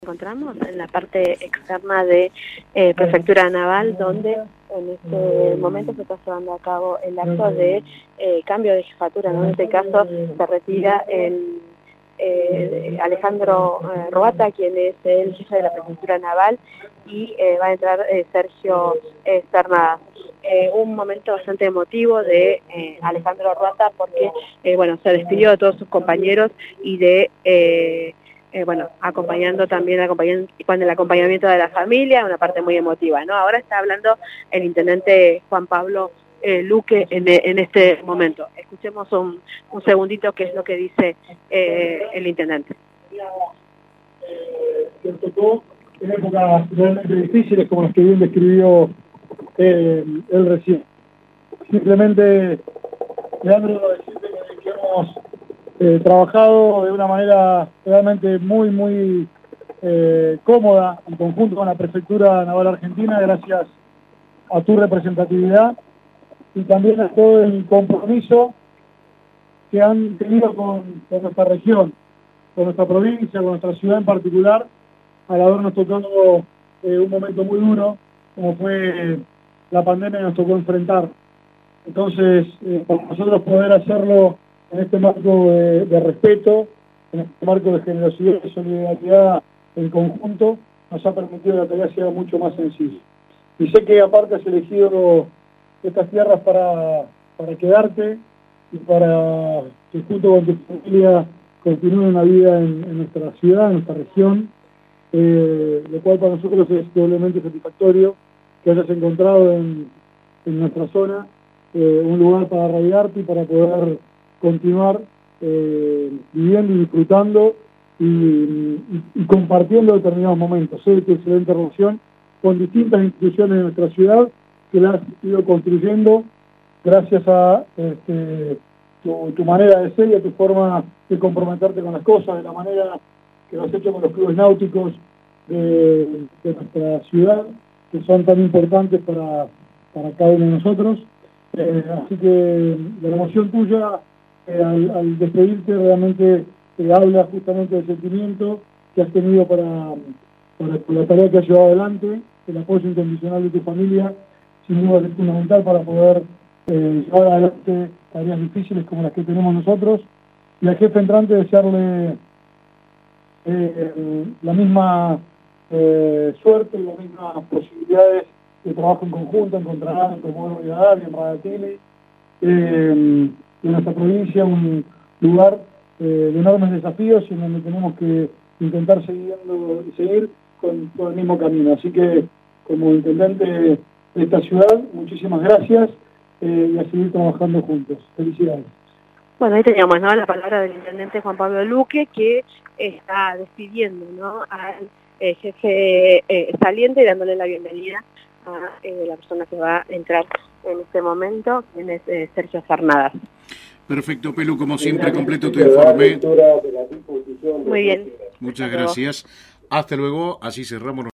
Encontramos en la parte externa de Prefectura Naval, donde en este momento se está llevando a cabo el acto de cambio de jefatura, ¿no? En este caso se retira el Alejandro Roata, quien es el jefe de la Prefectura Naval, y va a entrar Sergio Cernadas. Un momento bastante emotivo de Alejandro Roata porque bueno, se despidió de todos sus compañeros y de bueno, acompañando con el acompañamiento de la familia, una parte muy emotiva, ¿no? Ahora está hablando el intendente Juan Pablo Luque en este momento. Escuchemos un segundito qué es lo que dice el intendente. Que tocó en épocas realmente difíciles como las que bien describió él recién. Simplemente, Leandro, decirte que hemos trabajado de una manera realmente muy cómoda en conjunto con la Prefectura Naval Argentina, gracias a tu representatividad y también a todo el compromiso que han tenido con nuestra región, con nuestra provincia, con nuestra ciudad en particular, al habernos tocado un momento muy duro, como fue la pandemia que nos tocó enfrentar. Entonces, para nosotros poder hacerlo en este marco de respeto, en este marco de generosidad y solidaridad en conjunto, nos ha permitido que la tarea sea mucho más sencilla. Y sé que aparte has elegido estas tierras para quedarte y para que junto con tu familia continúe una vida en nuestra ciudad, en nuestra región, lo cual para nosotros es doblemente satisfactorio que hayas encontrado en nuestra zona un lugar para arraigarte y para poder continuar viviendo y disfrutando y compartiendo determinados momentos. Sé tu excelente relación con distintas instituciones de nuestra ciudad que la has ido construyendo gracias a tu manera de ser y a tu forma de comprometerte con las cosas, de la manera que lo has hecho con los clubes náuticos de nuestra ciudad, que son tan importantes para cada uno de nosotros. Así que la emoción tuya al despedirte realmente habla justamente del sentimiento que has tenido por la tarea que has llevado adelante, el apoyo incondicional de tu familia, sin duda es fundamental para poder llevar adelante tareas difíciles como las que tenemos nosotros. Y al jefe entrante desearle la misma suerte y las mismas posibilidades de trabajo en conjunto, en Contralán, en Comodoro Rivadavia, en Radatili, en nuestra provincia, un lugar de enormes desafíos y en donde tenemos que intentar seguir con el mismo camino. Así que, como intendente de esta ciudad, muchísimas gracias y a seguir trabajando juntos. Felicidades. Bueno, ahí teníamos, ¿no?, la palabra del intendente Juan Pablo Luque, que está despidiendo, ¿no?, al jefe saliente y dándole la bienvenida a la persona que va a entrar en este momento, quien es Sergio Cernadas. Perfecto, Pelu, como siempre, completo tu informe. Muy bien. Muchas gracias. Hasta luego, así cerramos.